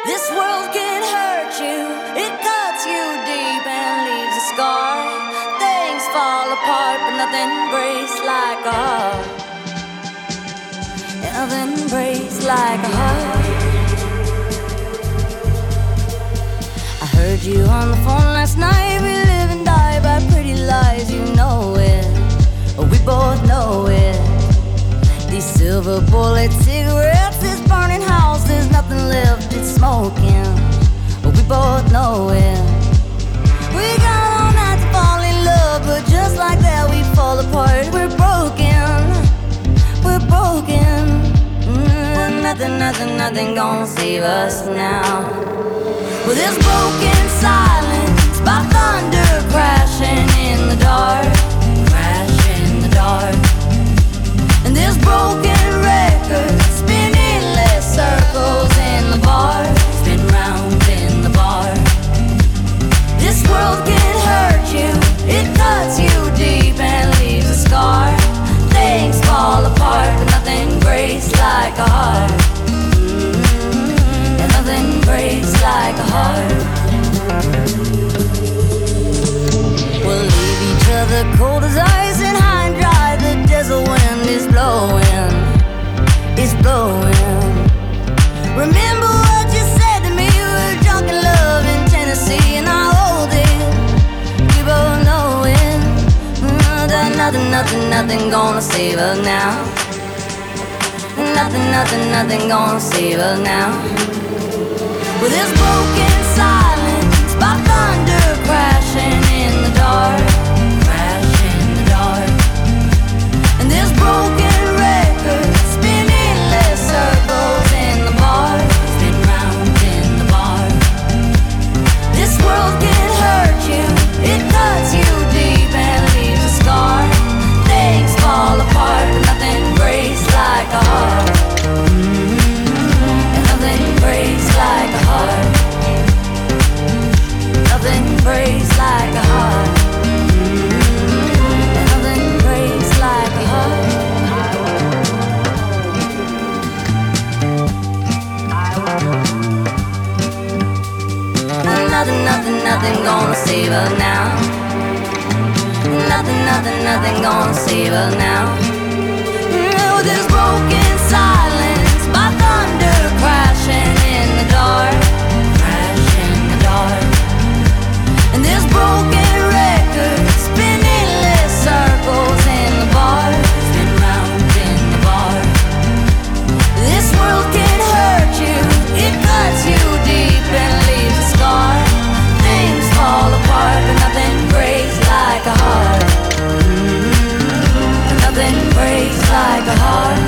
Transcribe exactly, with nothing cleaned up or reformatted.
This world can hurt you, it cuts you deep and leaves a scar. Things fall apart, but nothing breaks like a heart. Nothing breaks like a heart. I heard you on the phone last night. We live and die by pretty lies, you know it. We both know it. These silver bullet cigarettes, this burning house, there's nothing left, it's smoking. We both know it. We got all night to fall in love, but just like that we fall apart. We're broken, we're broken. Mm, nothing, nothing, nothing gonna save us now. Well, this broken silence by thunder crashing in the dark, crash in the dark. And this broken record spinning less circles in the bar, spin round in the bar. This world can hurt you, it cuts you deep and leaves a scar. Things fall apart, but nothing breaks like a heart. Mm-hmm. And nothing breaks like a heart. We'll leave each other cold as ice and high and dry. The desert wind is blowing, it's blowing. Remember what you said to me, we were drunk in love in Tennessee, and I hold it, we both know it. Mm, that nothing, nothing, nothing gonna save us now. Nothing, nothing, nothing gonna save us now. With this broken silence by thunder crashing in the dark, crash in the dark. And this broken record spinning less circles in the bar, spin round in the bar. This world can hurt you, it cuts you deep and leaves a scar. Things fall apart, but nothing breaks like a heart. Mm-hmm. And nothing breaks like a heart. Nothing breaks like a heart. Mm-hmm. And nothing breaks like a heart. Nothing, nothing, nothing gonna save us now. Nothing, nothing, nothing gonna save us now. Oh, this broken silence by thunder crashing in the dark, crash in the dark. And this broken record spinning less circles in the bar, spin round in the bar. This world can hurt you, it cuts you deep and leaves a scar. Things fall apart, but nothing breaks like a heart. Mm-hmm. Nothing breaks like a heart.